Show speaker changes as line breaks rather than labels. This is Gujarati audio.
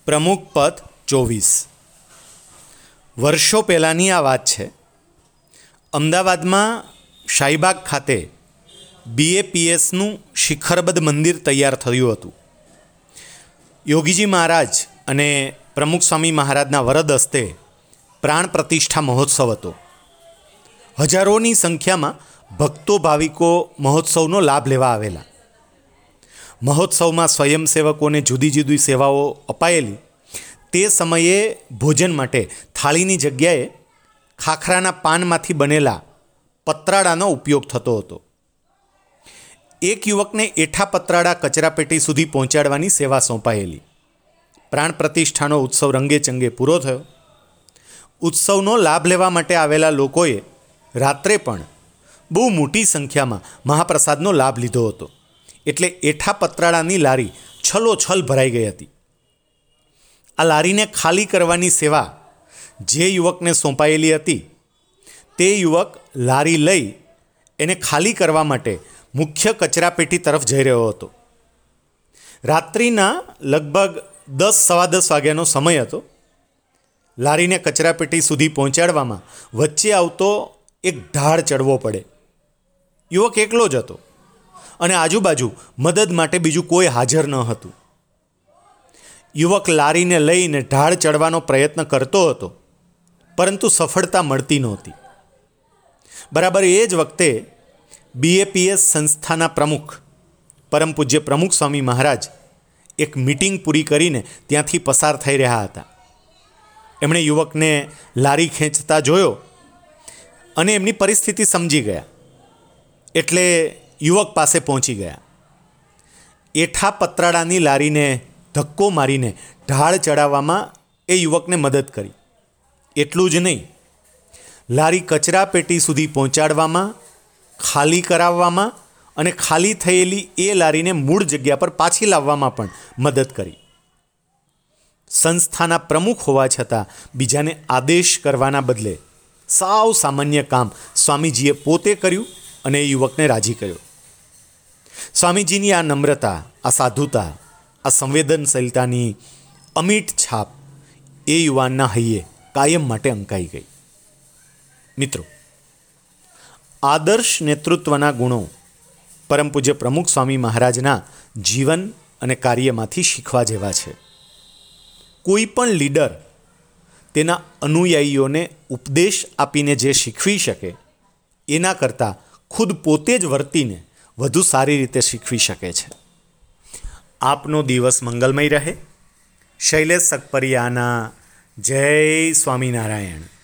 પ્રમુખ પદ 24। વર્ષો પહેલાંની આ વાત છે। અમદાવાદમાં શાહીબાગ ખાતે BAPSનું શિખરબદ્ધ મંદિર તૈયાર થયું હતું। યોગીજી મહારાજ અને પ્રમુખ સ્વામી મહારાજના વરદ હસ્તે પ્રાણ પ્રતિષ્ઠા મહોત્સવ હતો। હજારોની સંખ્યામાં ભક્તો ભાવિકો મહોત્સવનો લાભ લેવા આવેલા। મહોત્સવમાં સ્વયંસેવકોને જુદી જુદી સેવાઓ અપાયેલી। તે સમયે ભોજન માટે થાળીની જગ્યાએ ખાખરાના પાનમાંથી બનેલા પતરાળાનો ઉપયોગ થતો હતો। એક યુવકને એઠા પતરાળા કચરાપેટી સુધી પહોંચાડવાની સેવા સોંપાયેલી। પ્રાણ પ્રતિષ્ઠાનો ઉત્સવ રંગેચંગે પૂરો થયો। ઉત્સવનો લાભ લેવા માટે આવેલા લોકોએ રાત્રે પણ બહુ મોટી સંખ્યામાં મહાપ્રસાદનો લાભ લીધો હતો, એટલે એઠા પતરાળાની લારી છલોછલ ભરાઈ ગઈ હતી। આ લારીને ખાલી કરવાની સેવા જે યુવકને સોંપાયેલી હતી તે યુવક લારી લઈ એને ખાલી કરવા માટે મુખ્ય કચરાપેટી તરફ જઈ રહ્યો હતો। રાત્રિના લગભગ 10-10:15 વાગ્યાનો સમય હતો। લારીને કચરાપેટી સુધી પહોંચાડવામાં વચ્ચે આવતો એક ઢાળ ચડવો પડે। યુવક એકલો જ હતો અને આજુબાજુ મદદ માટે બીજું કોઈ હાજર ન હતું। યુવક લારીને લઈને ઢાળ ચડવાનો પ્રયત્ન કરતો હતો, પરંતુ સફળતા મળતી નહોતી। બરાબર એ જ વખતે BAPS સંસ્થાના પ્રમુખ પરમ પૂજ્ય પ્રમુખ સ્વામી મહારાજ એક મીટિંગ પૂરી કરીને ત્યાંથી પસાર થઈ રહ્યા હતા। એમણે યુવકને લારી ખેંચતા જોયો અને એમની પરિસ્થિતિ સમજી ગયા, એટલે યુવક પાસે પહોંચી ગયા। એઠા પતરાળાની લારીને ધક્કો મારીને ઢાળ ચડાવવામાં એ યુવકને મદદ કરી। એટલું જ નહીં, લારી કચરાપેટી સુધી પહોંચાડવામાં, ખાલી કરાવવામાં અને ખાલી થયેલી એ લારીને મૂળ જગ્યા પર પાછી લાવવામાં પણ મદદ કરી। સંસ્થાના પ્રમુખ હોવા છતાં બીજાને આદેશ કરવાના બદલે સાવ સામાન્ય કામ સ્વામીજીએ પોતે કર્યું અને એ યુવકને રાજી કર્યો। સ્વામીજીની આ નમ્રતા, આ સાધુતા, આ સંવેદનશીલતાની અમીટ છાપ એ યુવાનના હૈયે કાયમ માટે અંકાઈ ગઈ। મિત્રો, આદર્શ નેતૃત્વના ગુણો પરમ પૂજ્ય પ્રમુખ સ્વામી મહારાજના જીવન અને કાર્યમાંથી શીખવા જેવા છે। કોઈ પણ લીડર તેના અનુયાયીઓને ઉપદેશ આપીને જે શીખવી શકે એના કરતાં ખુદ પોતે જ વર્તીને વધુ સારી રીતે શીખવી શકે છે। આપનો દિવસ મંગલમય રહે। શૈલેષ સકપરિયાના જય સ્વામિનારાયણ।